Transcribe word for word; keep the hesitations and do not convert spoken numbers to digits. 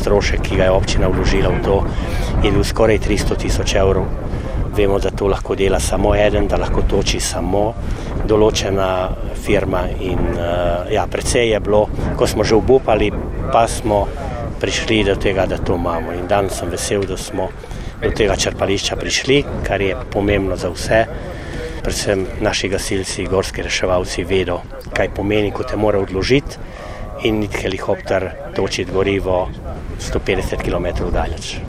strošek, ki ga je občina vložila v to, je bil skoraj tristo tisoč evrov. Vemo, da to lahko dela samo eden, da lahko toči samo določena firma in uh, ja, precej je bilo, ko smo že obupali, pa smo prišli do tega, da to imamo. In danes sem vesel, da smo do tega črpališča prišli, kar je pomembno za vse. Predvsem naši gasilci, gorski reševalci vedo, kaj pomeni, ko te mora odložiti in helikopter točiti gorivo sto petdeset kilometrov daleč.